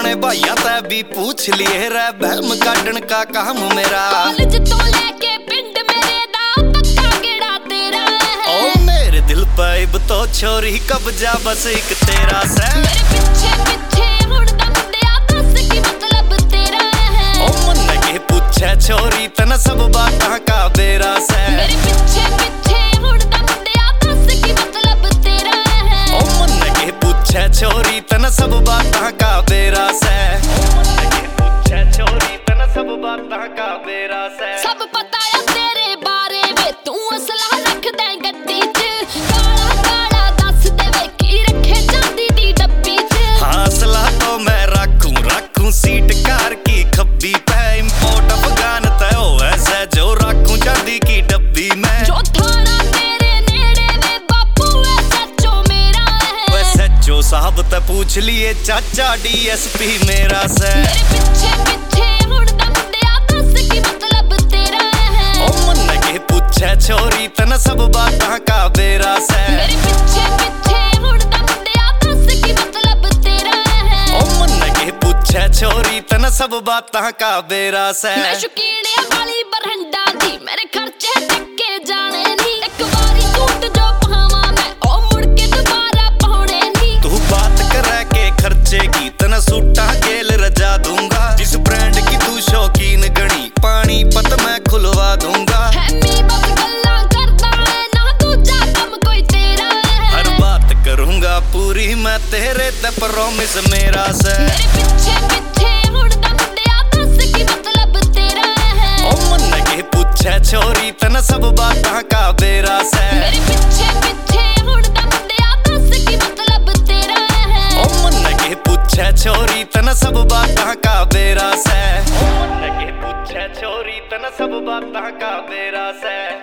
अपने भैया तै भी पूछ लिए रे बहम काटन का काम मेरा। कॉलेज तो लेके पिंड मेरे दा पक्का गेड़ा तेरा है। ओ मेरे दिल पे अब तो छोरी कब्जा बस एक तेरा से। मेरे पीछे पीछे हुण दा मुंडिया दस की मतलब तेरा है। ओ मन के पूछे छोरी तन सब बातां का बेरा से। मेरे पीछे पीछे हुण दा मुंडिया दस की मतलब तेरा है। ओ मन के पूछे छोरी तन सब बातां का बेरा से। ओ मन के पूछे छोरी तन सब बातां का बेरा से। सब पता है तेरे बारे वे तू असला रख दे गड्डी च। काला काला दस दे वे की रखे चांदी दी डब्बी च। हाँ असला तो मैं रखूं सीट कार की खब्बी पे। इंपोर्ट अफगान तय हो ऐसे जो रखूं चांदी की डब्बी में। जो थाना तेरे नेड़े वे बापू है सच्चो मेरा है। वे सच्चो साहब ते पूछ लिए चाचा DSP मेरा से। मेरे पीछे पीछे हुण दा मुंडिया दस की मतलब तेरा है। ओ मन के पूछे छोरी तन सब बातां का बेरा से। मेरे पीछे पीछे हुण दा मुंडिया दस की मतलब तेरा है। ओ मन के पूछे छोरी तन सब बातां का बेरा से। मैं शौकीन वाली बरहंडा दी मेरे खर्चे टक्के जाने नी। एक बारी सूट जो पहावा मैं ओ मुड़ के दोबारा पहुने नी। तू बात करे के खर्चे की तन सूटा गेल रजा दूंगा। जिस ब्रांड की तू शौकीन गणी पानी पत मैं खुलवा दूंगा। हैमी बस गल्ला करदा है ना दूजा कम कोई तेरा है। हर बात करूंगा पूरी मैं तेरे ते प्रॉमिस मेरा से। मेरे पीछे पीछे हुण दा मुंडिया दस की मतलब तेरा है। ओ मन के पूछे छोरी तन सब बातां का बेरा से। मेरे पीछे पीछे हुण दा मुंडिया दस की मतलब तेरा है। ओ मन के पूछे छोरी तन सब बातां का बेरा से। ओ मन के पूछे छोरी तन सब बातां का बेरा से।